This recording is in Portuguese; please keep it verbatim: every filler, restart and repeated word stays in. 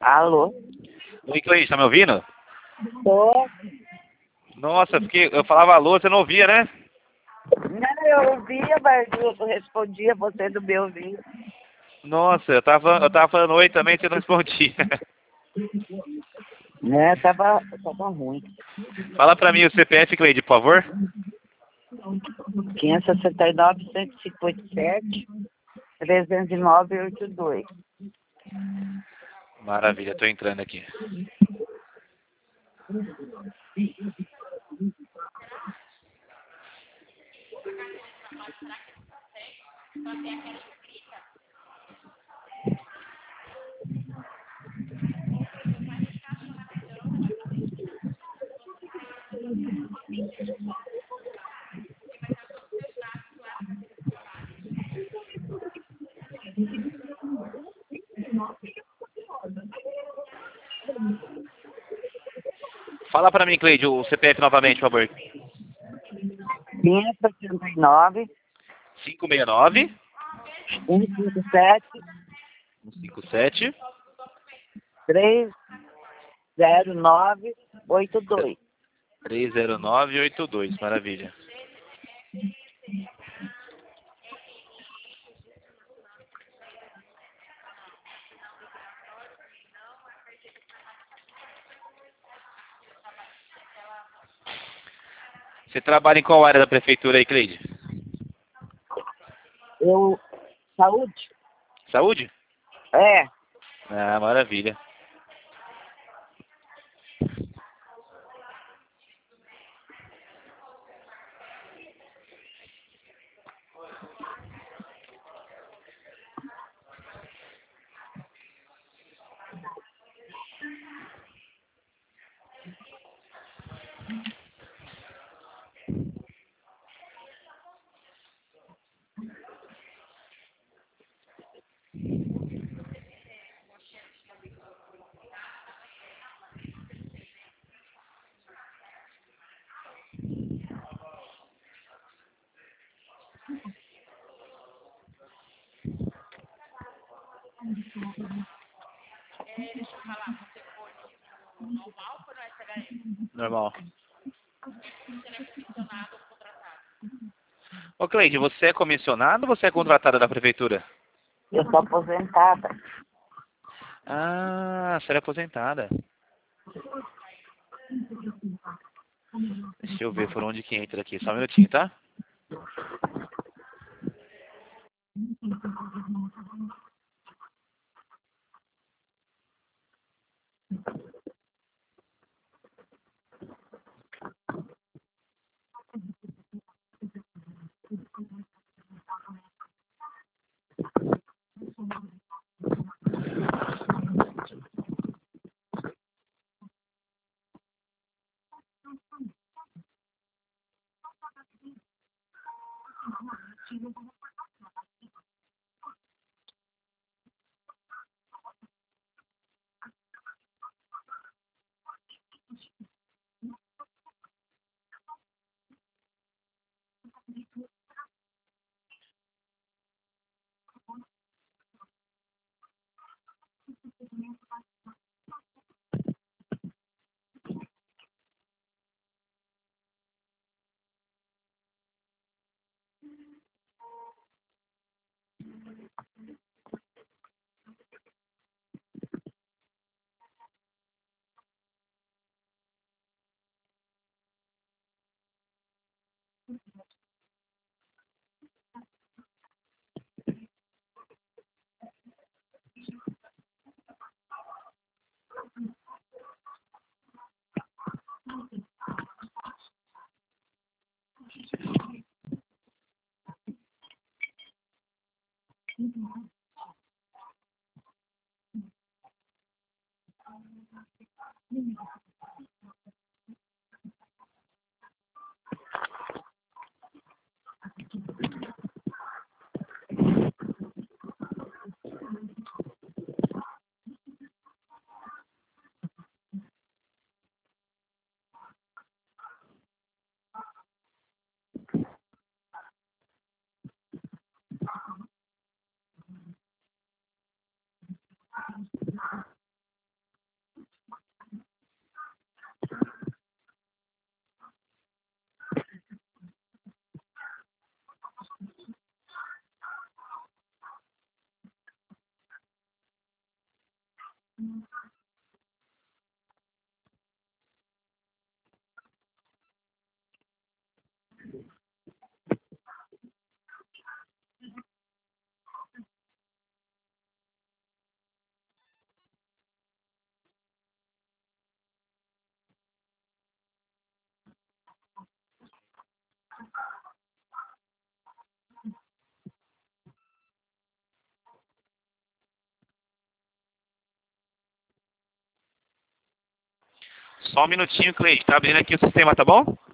Alô? Oi, Cleide, tá me ouvindo? Tô. Nossa, porque eu falava alô, você não ouvia, né? Não, eu ouvia, mas eu respondia você do meu ouvido. Nossa, eu tava, eu tava falando oi também, você não respondia. Né, tava, tava ruim. Fala pra mim o C P F, Cleide, por favor. quinhentos e sessenta e nove, cento e cinquenta e sete, trezentos e nove, oitenta e dois. Maravilha, tô entrando aqui. Fala pra mim, Cleide, o C P F novamente, por favor. quinhentos e sessenta e nove, cinco seis nove, cento e cinquenta e sete, um cinco sete, trezentos e nove, oitenta e dois. três zero nove oito dois. Maravilha. Você trabalha em qual área da prefeitura aí, Cleide? Eu, saúde? Saúde? É. Ah, maravilha. Normal. Ô, Cleide, você é comissionado ou você é contratada da prefeitura? Eu sou aposentada. Ah, você é aposentada. Deixa eu ver por onde que entra aqui. Só um minutinho, tá? Só um minutinho, Cleide. Tá abrindo aqui o sistema, tá bom?